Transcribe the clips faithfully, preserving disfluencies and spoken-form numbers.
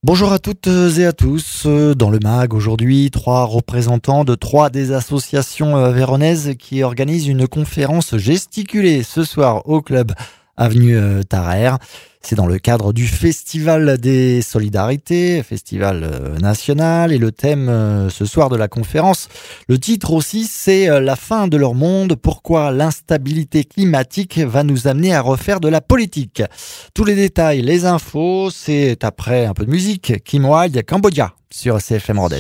Bonjour à toutes et à tous. Dans le mag aujourd'hui, trois représentants de trois des associations véronnaises qui organisent une conférence gesticulée ce soir au club avenue Tarare. C'est dans le cadre du Festival des Solidarités, festival national, et le thème ce soir de la conférence, le titre aussi, c'est la fin de leur monde, pourquoi l'instabilité climatique va nous amener à refaire de la politique. Tous les détails, les infos, c'est après un peu de musique, Kim Wilde, Cambodia, sur C F M Rhodes.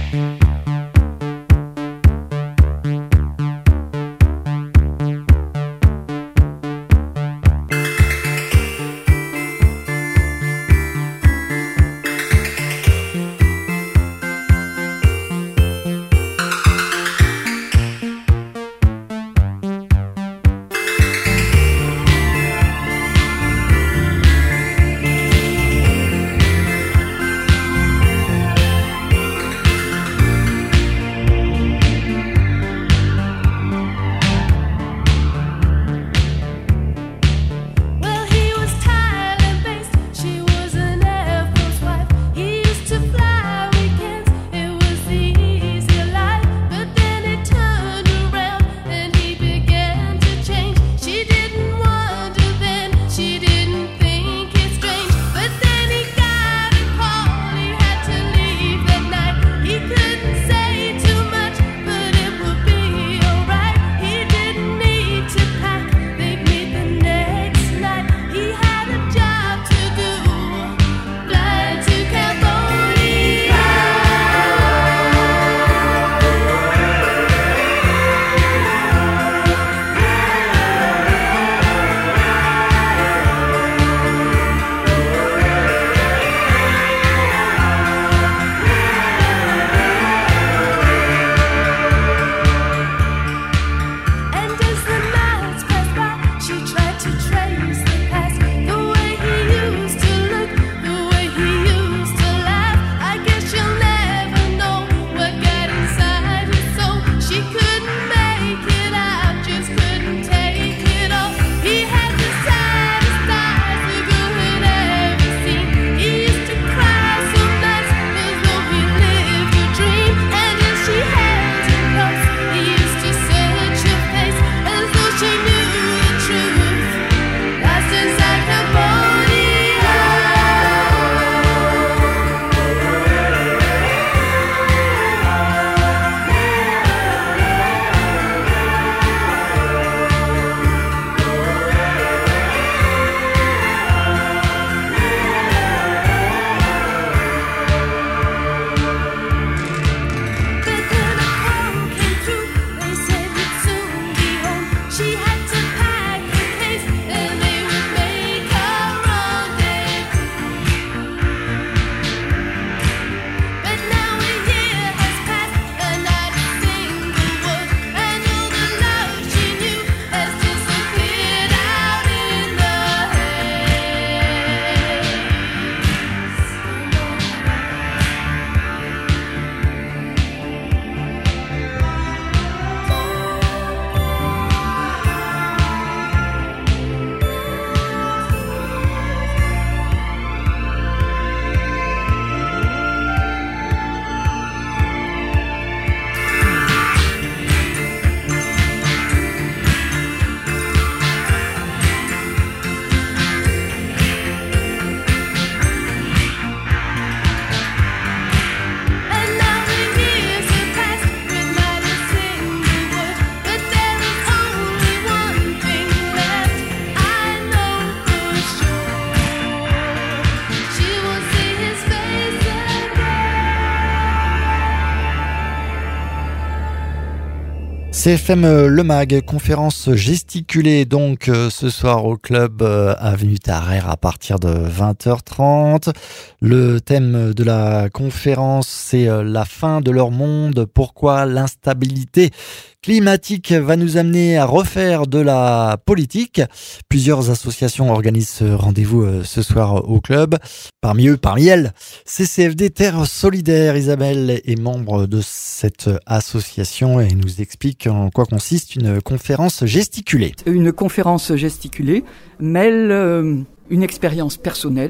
C F M Le Mag, conférence gesticulée donc euh, ce soir au club euh, avenue Tarare à partir de vingt heures trente. Le thème de la conférence, c'est euh, la fin de leur monde, pourquoi l'instabilité climatique va nous amener à refaire de la politique. Plusieurs associations organisent ce rendez-vous euh, ce soir au club. Parmi eux, parmi elles, C C F D Terre Solidaire. Isabelle est membre de cette association et nous explique en quoi consiste une conférence gesticulée. Une conférence gesticulée mêle euh, une expérience personnelle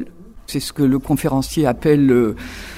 C'est ce que le conférencier appelle euh,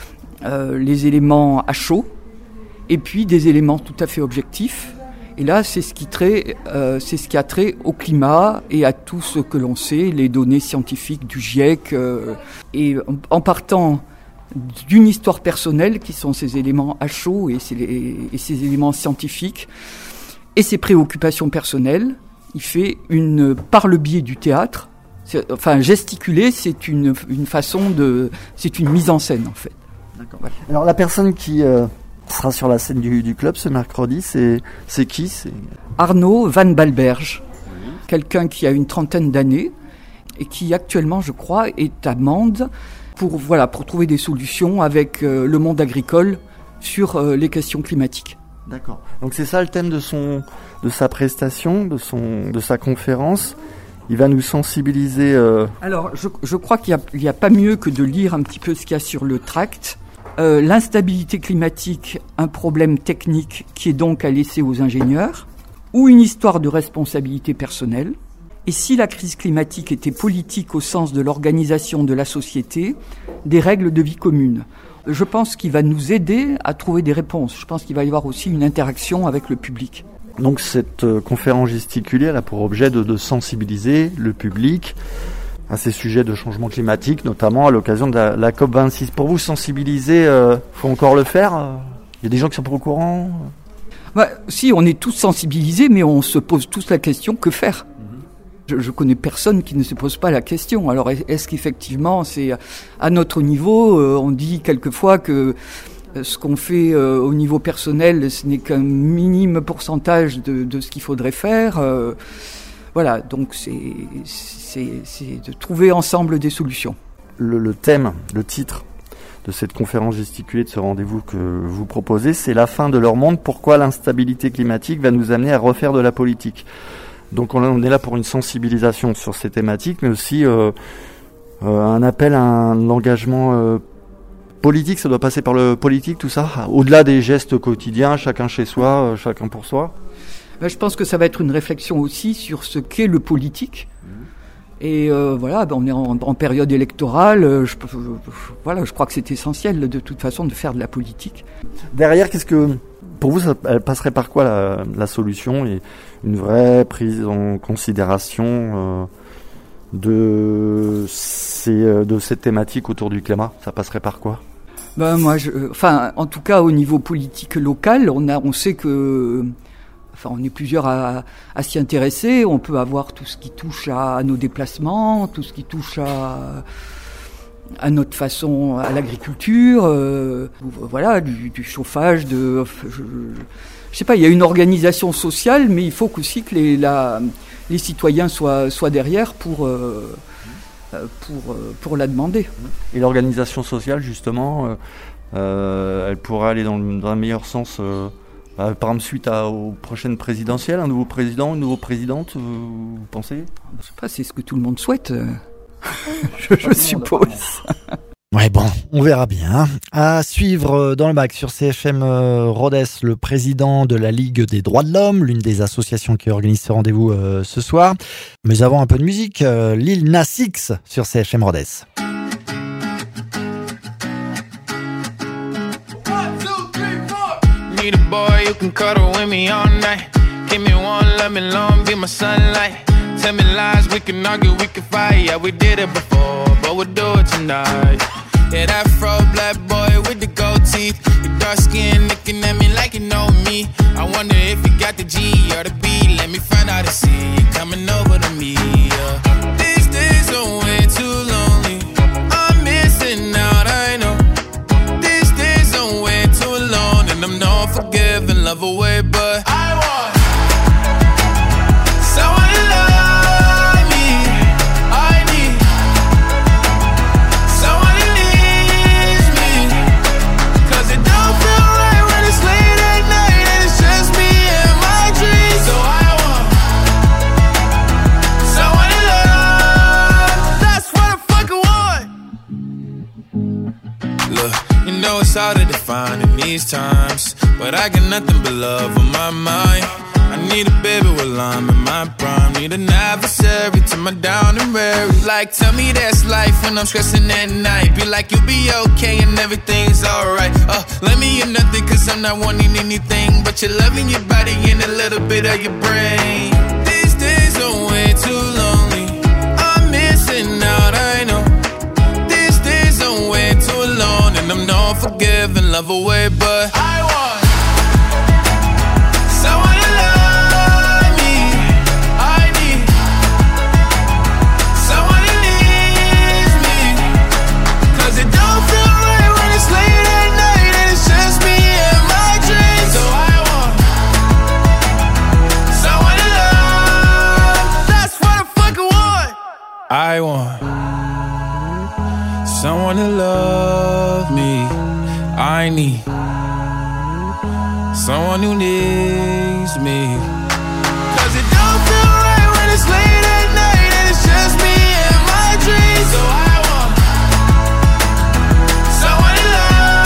euh, les éléments à chaud, et puis des éléments tout à fait objectifs. Et là, c'est ce qui trait, euh, c'est ce qui a trait au climat et à tout ce que l'on sait, les données scientifiques du GIEC. Euh, et en partant d'une histoire personnelle, qui sont ces éléments à chaud et ces, et ces éléments scientifiques, et ses préoccupations personnelles, il fait une, par le biais du théâtre, c'est, enfin gesticuler, c'est une, une façon de, c'est une mise en scène en fait. D'accord. Ouais. Alors la personne qui euh, sera sur la scène du, du club ce mercredi, c'est, c'est qui c'est... Arnaud Van Balberge, oui. Quelqu'un qui a une trentaine d'années et qui actuellement, je crois, est à Mende pour, voilà, pour trouver des solutions avec euh, le monde agricole sur euh, les questions climatiques. D'accord. Donc c'est ça le thème de son, de sa prestation, de son, de sa conférence. Il va nous sensibiliser. Euh... Alors, je, je crois qu'il n'y a, a pas mieux que de lire un petit peu ce qu'il y a sur le tract. Euh, l'instabilité climatique, un problème technique qui est donc à laisser aux ingénieurs, ou une histoire de responsabilité personnelle. Et si la crise climatique était politique au sens de l'organisation de la société, des règles de vie communes. Je pense qu'il va nous aider à trouver des réponses. Je pense qu'il va y avoir aussi une interaction avec le public. Donc cette euh, conférence gesticulée, elle a pour objet de, de sensibiliser le public à ces sujets de changement climatique, notamment à l'occasion de la, la C O P vingt-six. Pour vous, sensibiliser, il euh, faut encore le faire ? Il y a des gens qui sont pas au courant ? Bah, si, on est tous sensibilisés, mais on se pose tous la question, que faire ? Je, je connais personne qui ne se pose pas la question. Alors, est-ce qu'effectivement, c'est à notre niveau, euh, on dit quelquefois que ce qu'on fait euh, au niveau personnel, ce n'est qu'un minime pourcentage de, de ce qu'il faudrait faire. Euh, voilà, donc c'est, c'est, c'est de trouver ensemble des solutions. Le, le thème, le titre de cette conférence gesticulée, de ce rendez-vous que vous proposez, c'est la fin de leur monde. Pourquoi l'instabilité climatique va nous amener à refaire de la politique ? Donc on est là pour une sensibilisation sur ces thématiques, mais aussi euh, euh, un appel à un engagement euh, politique. Ça doit passer par le politique, tout ça, au-delà des gestes quotidiens, chacun chez soi, euh, chacun pour soi. Ben, je pense que ça va être une réflexion aussi sur ce qu'est le politique. Mmh. Et euh, voilà, ben on est en, en période électorale. Je, je, voilà, je crois que c'est essentiel de toute façon de faire de la politique. Derrière, qu'est-ce que... Pour vous, ça, elle passerait par quoi la, la solution et une vraie prise en considération euh, de, ces, de cette thématique autour du climat ? Ça passerait par quoi ? Ben moi, je, enfin, en tout cas, au niveau politique local, on a, on sait que, enfin, on est plusieurs à, à s'y intéresser. On peut avoir tout ce qui touche à, à nos déplacements, tout ce qui touche à à notre façon, à l'agriculture, euh, voilà, du, du chauffage, de, je, je sais pas, il y a une organisation sociale, mais il faut aussi que les, la, les citoyens soient, soient derrière pour, euh, pour, pour la demander. Et l'organisation sociale, justement, euh, elle pourrait aller dans, le, dans un meilleur sens, euh, par exemple, suite à, aux prochaines présidentielles, un nouveau président, une nouvelle présidente, vous, vous pensez ? Je sais pas, c'est ce que tout le monde souhaite. je, je suppose. Ouais, bon, on verra bien. À suivre dans le mag sur C F M Rodez, le président de la Ligue des droits de l'homme, l'une des associations qui organise ce rendez-vous euh, ce soir. Mais avant un peu de musique, euh, Lil Nas X sur C F M Rodez. Need a boy who can cuddle with me all night. Give me one, let me long, be my sunlight. Tell me lies, we can argue, we can fight. Yeah, we did it before, but we'll do it tonight. Yeah, that fro black boy with the gold teeth. Your dark skin looking at me like you know me. I wonder if you got the G or the B. Let me find out and see you coming over to me. Yeah. These days are way too lonely. I'm missing out, I know. These days are way too alone, and I'm not forgiving, love away, but I want someone to love. It's hard to define in these times, but I got nothing but love on my mind. I need a baby while I'm in my prime. Need an adversary to my down and weary. Like, tell me that's life when I'm stressing at night. Be like, you'll be okay and everything's alright. Uh, let me in nothing cause I'm not wanting anything but you're loving your body and a little bit of your brain. These days are way too lonely. I'm missing out, I know. These days are way too alone and I'm not forgiving, love away, but I want someone to love me. I need someone who needs me. Cause it don't feel right when it's late at night and it's just me and my dreams. So I want someone to love. That's what I fucking want. I want someone to love me. I need someone who needs me. Cause it don't feel right when it's late at night and it's just me and my dreams. So I want someone to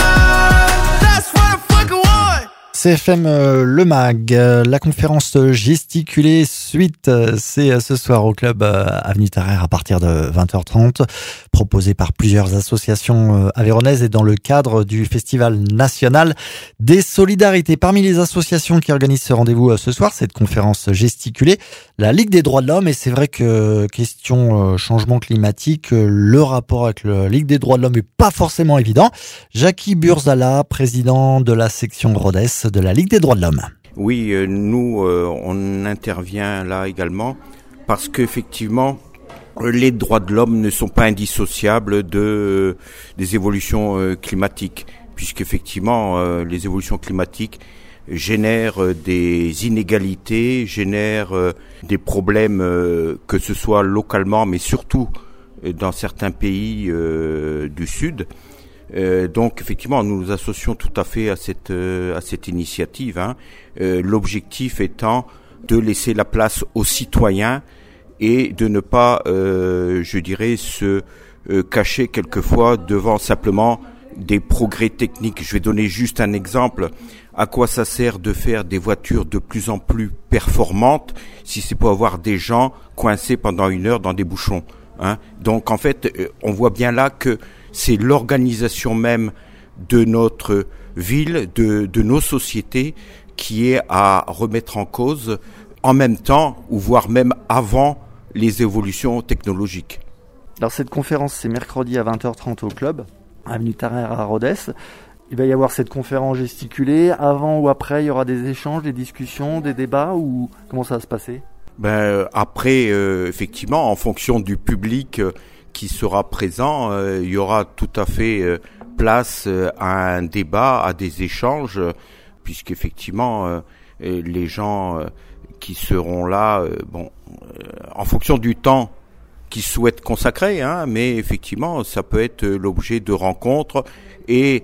love. That's what I fucking want. C F M euh, Le Mag, euh, la conférence gesticulée suite, euh, c'est euh, ce soir au club euh, Avenue Tarare à partir de vingt heures trente, proposée par plusieurs associations euh, aveyronaises et dans le cadre du Festival national des solidarités. Parmi les associations qui organisent ce rendez-vous euh, ce soir, cette conférence gesticulée, la Ligue des droits de l'homme, et c'est vrai que question euh, changement climatique, euh, le rapport avec la Ligue des droits de l'homme est pas forcément évident. Jackie Burzala, président de la section Rodez de la Ligue des droits de l'homme. Oui, euh, nous, euh, on intervient là également parce qu'effectivement, les droits de l'homme ne sont pas indissociables de euh, des évolutions euh, climatiques, puisqu'effectivement, euh, les évolutions climatiques génèrent euh, des inégalités, génèrent euh, des problèmes, euh, que ce soit localement, mais surtout euh, dans certains pays euh, du Sud. Euh, donc effectivement, nous nous associons tout à fait à cette euh, à cette initiative. Hein. Euh, l'objectif étant de laisser la place aux citoyens et de ne pas, euh, je dirais, se euh, cacher quelquefois devant simplement des progrès techniques. Je vais donner juste un exemple. À quoi ça sert de faire des voitures de plus en plus performantes si c'est pour avoir des gens coincés pendant une heure dans des bouchons, hein. Donc en fait, on voit bien là que c'est l'organisation même de notre ville, de, de nos sociétés, qui est à remettre en cause en même temps, ou voire même avant les évolutions technologiques. Alors cette conférence, c'est mercredi à vingt heures trente au club, avenue Tarare à Rodez. Il va y avoir cette conférence gesticulée. Avant ou après, il y aura des échanges, des discussions, des débats, ou comment ça va se passer ? Ben, après, euh, effectivement, en fonction du public euh, qui sera présent, euh, il y aura tout à fait euh, place euh, à un débat, à des échanges, euh, puisqu'effectivement, euh, les gens euh, qui seront là, euh, bon, euh, en fonction du temps qu'ils souhaitent consacrer, hein, mais effectivement, ça peut être l'objet de rencontres et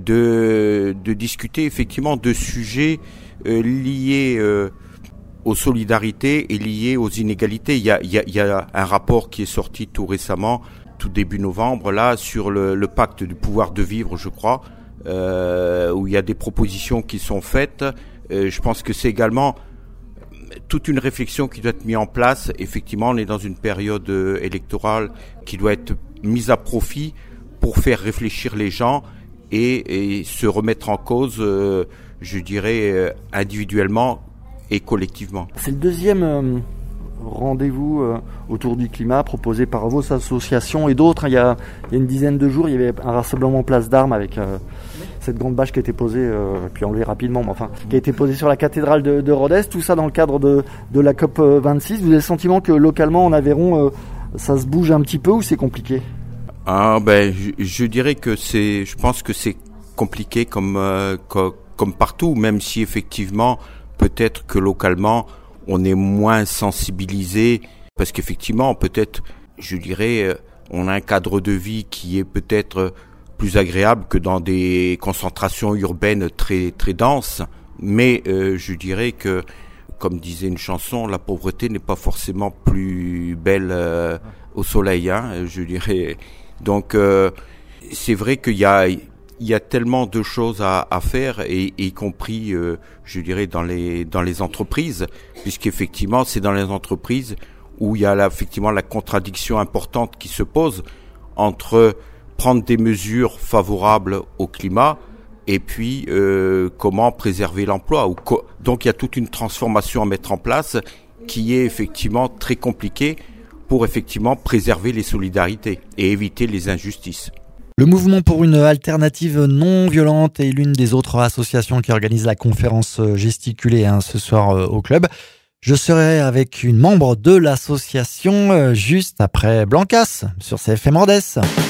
de, de discuter effectivement de sujets euh, liés euh, aux solidarités et liées aux inégalités. Il y a, il y a, il y a un rapport qui est sorti tout récemment, tout début novembre, là, sur le, le pacte du pouvoir de vivre, je crois, euh, où il y a des propositions qui sont faites. Euh, je pense que c'est également toute une réflexion qui doit être mise en place. Effectivement, on est dans une période électorale qui doit être mise à profit pour faire réfléchir les gens et, et se remettre en cause, euh, je dirais, euh, individuellement et collectivement. C'est le deuxième euh, rendez-vous euh, autour du climat proposé par vos associations et d'autres. Il y a, il y a une dizaine de jours, il y avait un rassemblement place d'Armes avec euh, cette grande bâche qui a été posée, euh, puis enlevée rapidement, mais enfin, qui a été posée sur la cathédrale de, de Rodez. Tout ça dans le cadre de, de la COP vingt-six. Vous avez le sentiment que localement, en Aveyron, euh, ça se bouge un petit peu ou c'est compliqué ? Ah ben, je, je dirais que c'est, je pense que c'est compliqué comme euh, co- comme partout, même si effectivement. Peut-être que localement, on est moins sensibilisé parce qu'effectivement, peut-être, je dirais, on a un cadre de vie qui est peut-être plus agréable que dans des concentrations urbaines très très denses. Mais euh, je dirais que, comme disait une chanson, la pauvreté n'est pas forcément plus belle euh, au soleil, hein, je dirais. Donc, euh, c'est vrai qu'il y a il y a tellement de choses à, à faire, et y compris, euh, je dirais, dans les dans les entreprises, puisqu'effectivement, c'est dans les entreprises où il y a là, effectivement la contradiction importante qui se pose entre prendre des mesures favorables au climat et puis euh, comment préserver l'emploi. Ou co- Donc il y a toute une transformation à mettre en place qui est effectivement très compliquée pour effectivement préserver les solidarités et éviter les injustices. Le mouvement pour une alternative non violente est l'une des autres associations qui organise la conférence gesticulée hein, ce soir euh, au club. Je serai avec une membre de l'association euh, juste après Blancas sur C F M Rodez.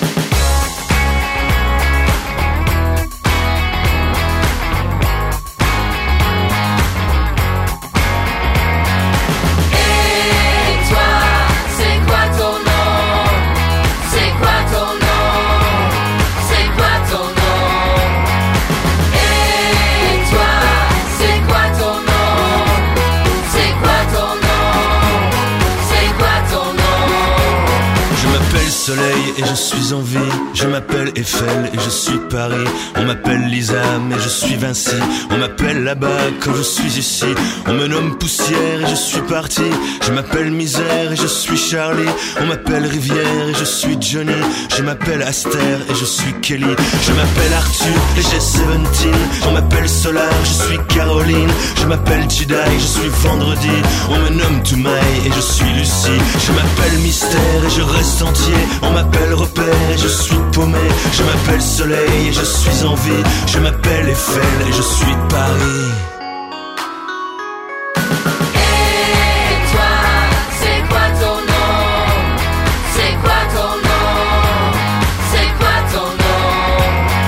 Soleil et je suis en vie, je m'appelle Eiffel et je suis Paris. On m'appelle Lisa mais je suis Vinci. On m'appelle là-bas quand je suis ici. On me nomme Poussière et je suis parti. Je m'appelle Misère et je suis Charlie. On m'appelle Rivière et je suis Johnny. Je m'appelle Aster et je suis Kelly. Je m'appelle Arthur et j'ai dix-sept. On m'appelle Solar, je suis Caroline. Je m'appelle Jedi, je suis Vendredi. On me nomme Toumaï et je suis Lucie. Je m'appelle Mystère et je reste entier. On m'appelle Repère et je suis paumé. Je m'appelle Soleil et je suis en vie. Je m'appelle Eiffel et je suis Paris. Et toi, c'est quoi ton nom? C'est quoi ton nom? C'est quoi ton nom?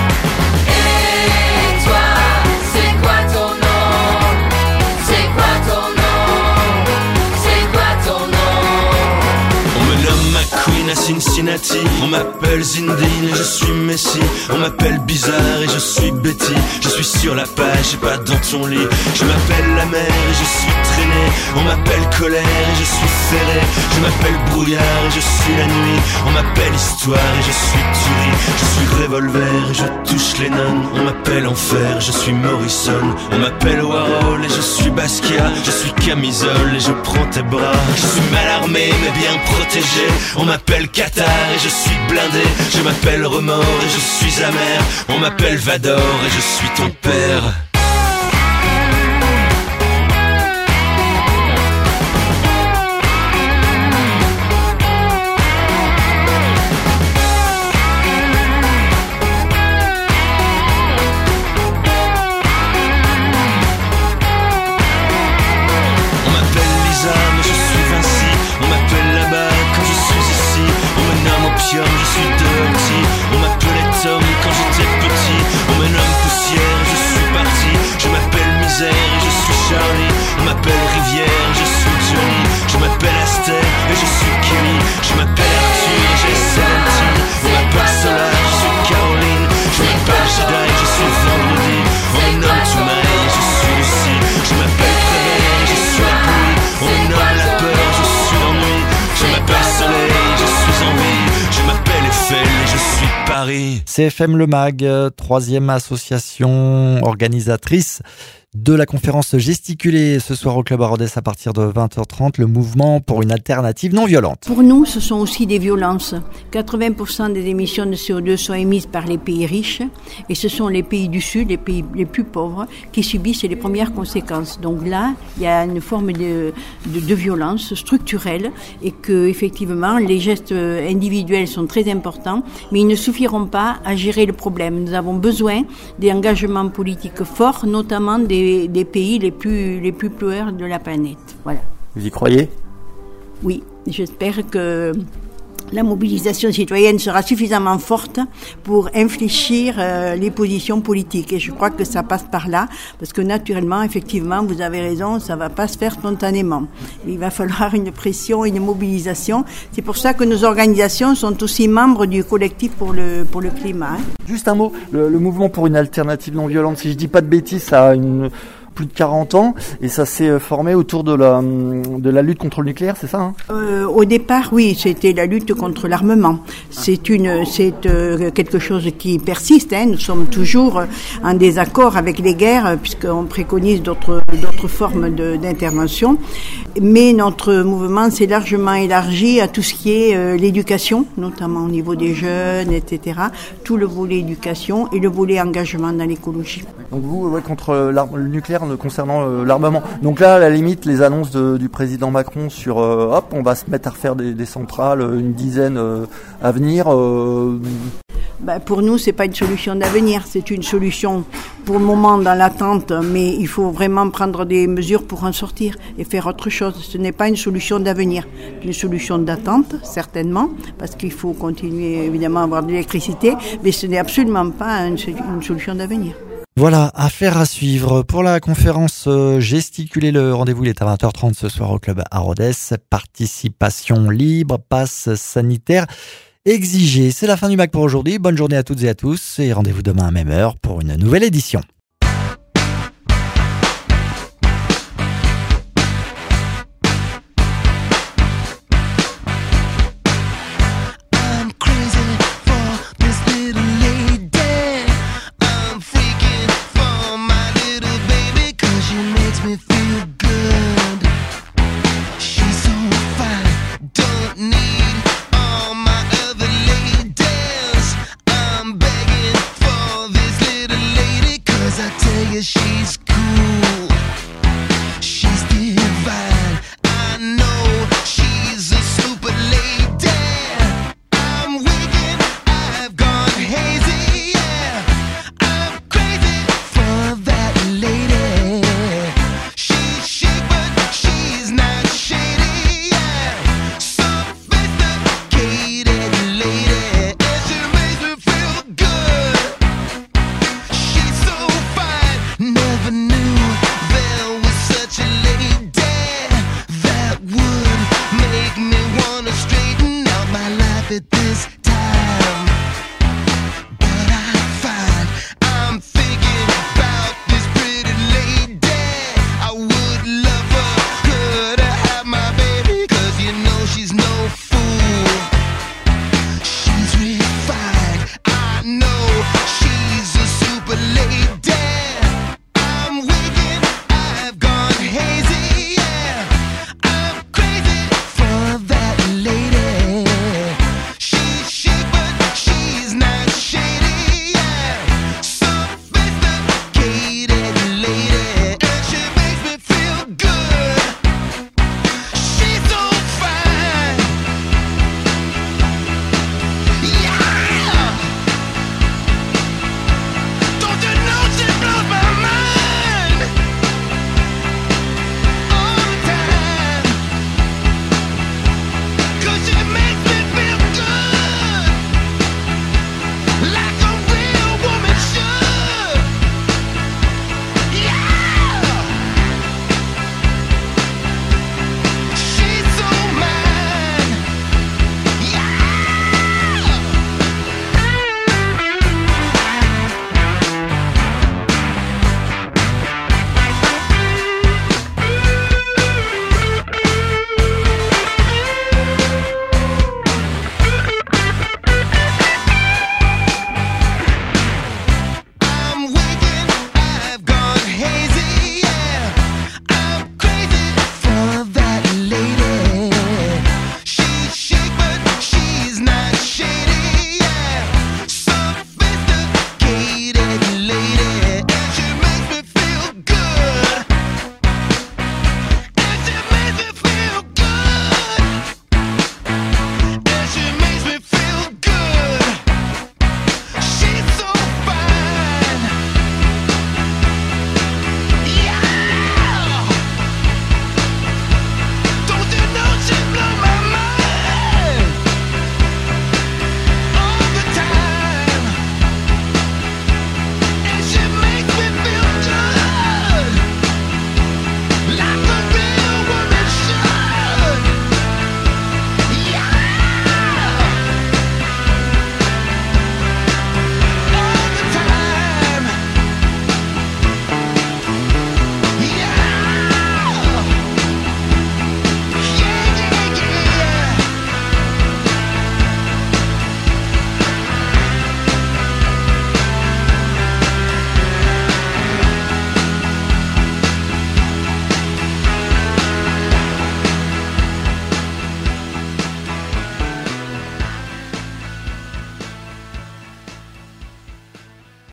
Et toi, c'est quoi ton nom? C'est quoi ton nom? C'est quoi ton nom? On me nomme McQueen à Cincinnati. On m'appelle Zindine et je suis Messi. On m'appelle Bizarre et je suis Betty. Je suis sur la page et pas dans ton lit. Je m'appelle la mer et je suis traîné. On m'appelle Colère et je suis ferré. Je m'appelle Brouillard et je suis la nuit. On m'appelle Histoire et je suis Tuerie. Je suis Revolver et je touche les nonnes. On m'appelle Enfer, je suis Morrison. On m'appelle Warhol et je suis Basquiat. Je suis Camisole et je prends tes bras. Je suis mal armé mais bien protégé. On m'appelle Qatar et je suis blindé. Je m'appelle Remords et je suis amer. On m'appelle Vador et je suis ton père. On m'appelle Lisa mais je suis Vinci. On m'appelle là-bas quand je suis ici. On me nomme Opium, je suis Dirty. On m'appelait Tom quand j'étais petit. On me nomme Poussière, je suis parti. Je m'appelle Misère et je suis Charlie. On m'appelle Rivière, je suis Johnny. Je m'appelle Aster et je suis Kelly. Je m'appelle Arthur et j'ai dix-sept. On m'appelle Solar, je suis Caroline. Je m'appelle Jedi, je suis Vendredi. On me nomme Toumaï et je suis Lucie. Je m'appelle Prévert et je suis la pluie. On me nomme la peur, je suis l'ennui. Je m'appelle Soleil, je suis en vie. Je m'appelle Eiffel et je suis Paris. C F M Le Mag, troisième association organisatrice de la conférence gesticulée ce soir au Club à Rodez à partir de vingt heures trente, le mouvement pour une alternative non violente. Pour nous, ce sont aussi des violences. quatre-vingts pour cent des émissions de C O deux sont émises par les pays riches et ce sont les pays du Sud, les pays les plus pauvres, qui subissent les premières conséquences. Donc là, il y a une forme de, de, de violence structurelle et que, effectivement, les gestes individuels sont très importants, mais ils ne suffiront pas à gérer le problème. Nous avons besoin d'engagements politiques forts, notamment des des pays les plus les plus pollueurs de la planète. Voilà. Vous y croyez ? Oui, j'espère que la mobilisation citoyenne sera suffisamment forte pour infléchir euh, les positions politiques. Et je crois que ça passe par là, parce que naturellement, effectivement, vous avez raison, ça va pas se faire spontanément. Il va falloir une pression, une mobilisation. C'est pour ça que nos organisations sont aussi membres du collectif pour le pour le climat. Hein. Juste un mot, le, le mouvement pour une alternative non violente, si je dis pas de bêtises, ça a une... plus de quarante ans, et ça s'est formé autour de la, de la lutte contre le nucléaire, c'est ça hein euh, Au départ, oui, c'était la lutte contre l'armement. C'est une, c'est euh, quelque chose qui persiste. Hein. Nous sommes toujours en désaccord avec les guerres, puisqu'on préconise d'autres, d'autres formes de, d'intervention. Mais notre mouvement s'est largement élargi à tout ce qui est euh, l'éducation, notamment au niveau des jeunes, et cetera. Tout le volet éducation et le volet engagement dans l'écologie. Donc vous, ouais, contre le nucléaire concernant euh, l'armement. Donc là, à la limite, les annonces de, du président Macron sur euh, hop, on va se mettre à refaire des, des centrales, une dizaine euh, à venir. Euh... Ben, pour nous, c'est pas une solution d'avenir, c'est une solution pour le moment dans l'attente, mais il faut vraiment prendre des mesures pour en sortir et faire autre chose. Ce n'est pas une solution d'avenir, c'est une solution d'attente, certainement, parce qu'il faut continuer évidemment à avoir de l'électricité, mais ce n'est absolument pas une, une solution d'avenir. Voilà, affaire à suivre. Pour la conférence euh, Gesticuler, le rendez-vous il est à vingt heures trente ce soir au club à Rodez. Participation libre, passe sanitaire exigée. C'est la fin du Mag pour aujourd'hui. Bonne journée à toutes et à tous et rendez-vous demain à même heure pour une nouvelle édition. She